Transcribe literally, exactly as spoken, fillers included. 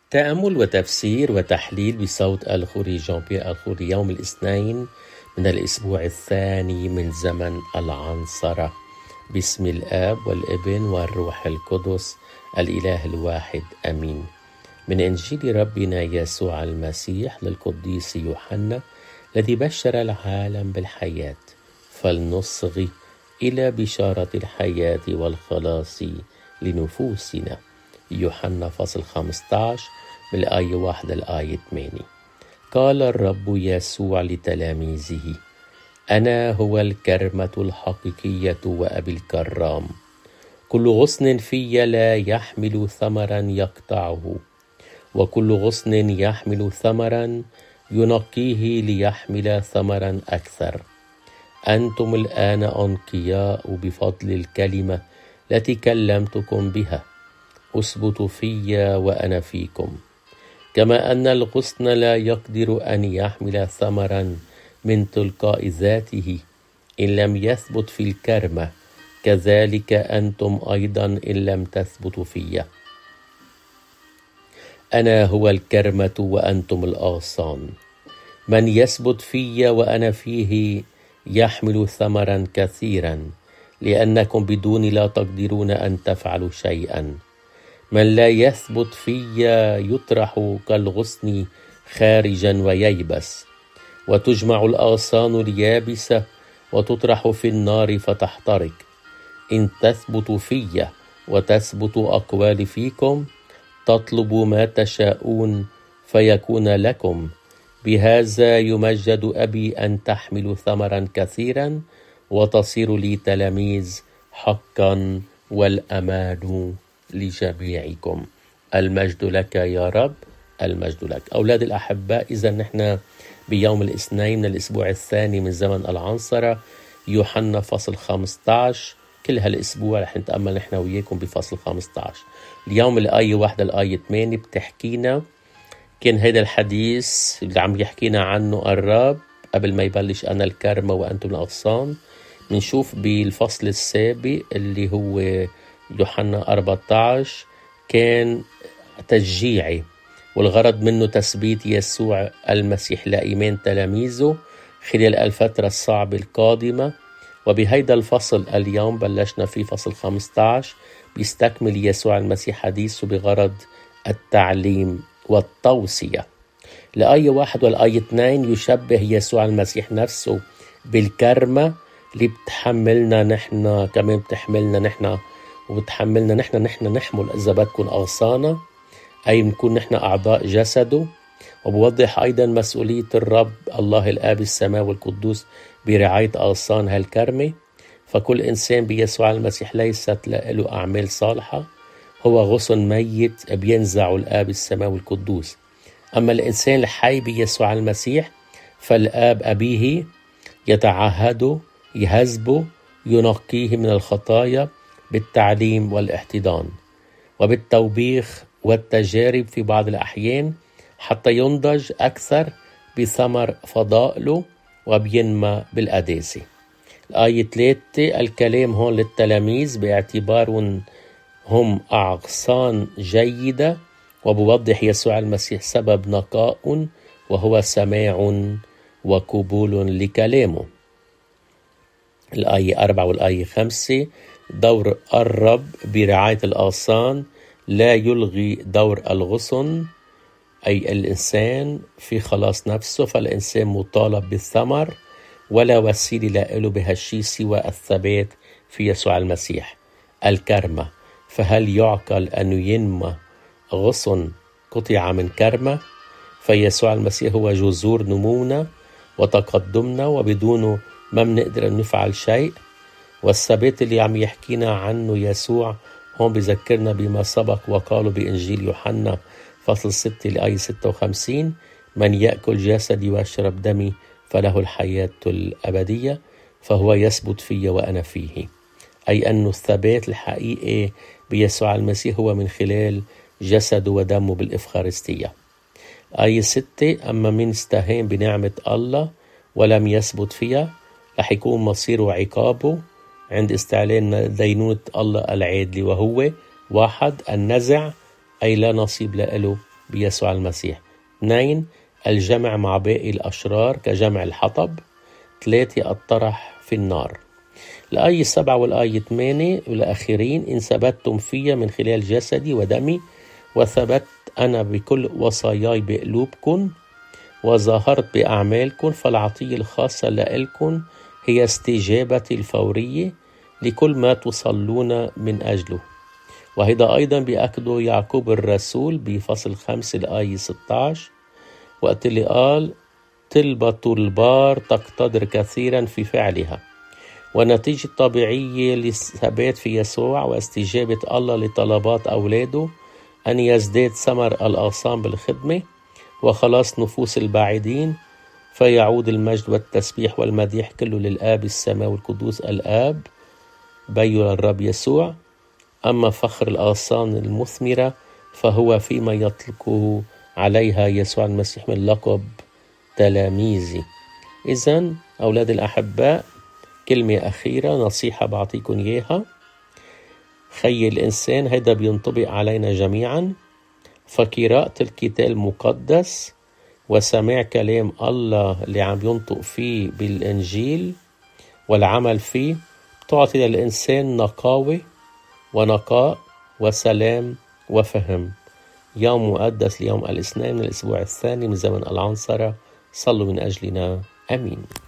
تأمل وتفسير وتحليل بصوت الخوري جان بيير الخوري يوم الاثنين من الأسبوع الثاني من زمن العنصرة، باسم الآب والابن والروح القدس الإله الواحد أمين. من إنجيل ربنا يسوع المسيح للقديس يوحنا الذي بشر العالم بالحياة، فلنصغي إلى بشارة الحياة والخلاص لنفوسنا. يوحنا فصل خمسة عشر من الآية واحد للآية ثمانية. قال الرب يسوع لتلاميذه: أنا هو الكرمة الحقيقية وأبي الكرام، كل غصن في لا يحمل ثمرا يقطعه، وكل غصن يحمل ثمرا ينقيه ليحمل ثمرا أكثر. أنتم الآن أنقياء بفضل الكلمة التي كلمتكم بها، اثبتوا في وأنا فيكم. كما أن الغصن لا يقدر أن يحمل ثمرا من تلقاء ذاته إن لم يثبت في الكرمة، كذلك أنتم أيضا إن لم تثبتوا في. أنا هو الكرمة وأنتم الأغصان، من يثبت في وأنا فيه يحمل ثمرا كثيرا، لأنكم بدوني لا تقدرون أن تفعلوا شيئا. من لا يثبت في يطرح كالغصن خارجا وييبس، وتجمع الأغصان اليابسة وتطرح في النار فتحترق. إن تثبتوا في وتثبت أقوالي فيكم، تطلبوا ما تشاءون فيكون لكم. بهذا يمجد أبي أن تحملوا ثمرا كثيرا وتصير لي تلاميذ حقا، والأمان لجميعكم. المجد لك يا رب، المجد لك. أولاد الأحباء، إذا نحن بيوم الاثنين من الأسبوع الثاني من زمن العنصرة، يوحنا فصل خمسة عشر. كل هالأسبوع رح نتأمل نحن وياكم بفصل خمسة عشر. اليوم الآية واحدة الآية ثمانية بتحكينا، كان هذا الحديث اللي عم يحكينا عنه الرب قبل ما يبلش أنا الكرمة وأنتم الأغصان. منشوف بالفصل السابق اللي هو يوحنا أربعة عشر كان تشجيعي، والغرض منه تثبيت يسوع المسيح لإيمان تلاميذه خلال الفترة الصعبة القادمة. وبهيدا الفصل اليوم بلشنا في فصل خمسة عشر بيستكمل يسوع المسيح حديثه بغرض التعليم والتوصية. الآية واحد والآية اثنين يشبه يسوع المسيح نفسه بالكرمة اللي بتحملنا نحن، كمان بتحملنا نحن وبتحملنا نحن نحن نحمل إذا بدكم أغصانا، أي بنكون نحن أعضاء جسده. وبوضح أيضا مسؤولية الرب الله الآب السماوي القدوس برعاية أغصان هالكرمة. فكل إنسان بيسوع المسيح ليست له أعمال صالحة، هو غصن ميت بينزع الآب السماوي القدوس. أما الإنسان الحي بيسوع المسيح فالآب أبيه يتعهده، يهذبه، ينقيه من الخطايا بالتعليم والاحتضان وبالتوبيخ والتجارب في بعض الأحيان، حتى ينضج أكثر بثمر فضائله وبينمى بالقداسة. الآية ثلاثة، الكلام هون للتلاميذ باعتبار هم أغصان جيدة، وبوضح يسوع المسيح سبب نقاء وهو سماع وقبول لكلامه. الآية أربعة والآية خمسة، دور الرب برعاية الأغصان لا يلغي دور الغصن أي الإنسان في خلاص نفسه. فالإنسان مطالب بالثمر، ولا وسيلة له بهالشي سوى الثبات في يسوع المسيح الكرمة. فهل يعقل أن ينمى غصن قطع من كرمة؟ فيسوع المسيح هو جذور نمونا وتقدمنا، وبدونه ما بنقدر نفعل شيء. والثبات اللي عم يحكينا عنه يسوع هون بذكرنا بما سبق وقالوا بإنجيل يوحنا فصل ستة لآية ستة وخمسين: من يأكل جسدي ويشرب دمي فله الحياة الأبدية، فهو يثبت في وأنا فيه. أي أن الثبات الحقيقي بيسوع المسيح هو من خلال جسده ودمه بالإفخارستية. آية ستة، أما من استهان بنعمة الله ولم يثبت فيها رح يكون مصيره عقابه عند استعلان دينونة الله العادل، وهو واحد النزع، أي لا نصيب له بيسوع المسيح. اثنين، الجمع مع باقي الأشرار كجمع الحطب. ثلاثة، الطرح في النار. الآية سبعة والآية ثمانية والآخرين: إن ثبتتم في من خلال جسدي ودمي وثبت أنا بكل وصاياي بقلوبكم وظهرت بأعمالكم، فالعطية الخاصة لإلكم هي استجابتي الفورية لكل ما تصلون من أجله. وهذا أيضا بأكده يعقوب الرسول بفصل خمسة الآية ستة عشر، وقت اللي قال: طلبة البار تقتدر كثيرا في فعلها. ونتيجة طبيعية للثبات في يسوع واستجابة الله لطلبات أولاده أن يزداد ثمر الأغصان بالخدمة وخلاص نفوس البعيدين، فيعود المجد والتسبيح والمديح كله للآب السماوي القدوس الآب بيو الرب يسوع. أما فخر الأغصان المثمرة فهو فيما يطلقه عليها يسوع المسيح من لقب تلاميذي. إذن أولاد الأحباء، كلمة أخيرة، نصيحة بعطيكم إياها: خي الإنسان، هيدا بينطبق علينا جميعا. فقراءة الكتاب المقدس وسماع كلام الله اللي عم ينطق فيه بالإنجيل والعمل فيه تعطي للإنسان نقاوة ونقاء وسلام وفهم. يوم مقدس ليوم الاثنين من الأسبوع الثاني من زمن العنصرة. صلوا من أجلنا. آمين.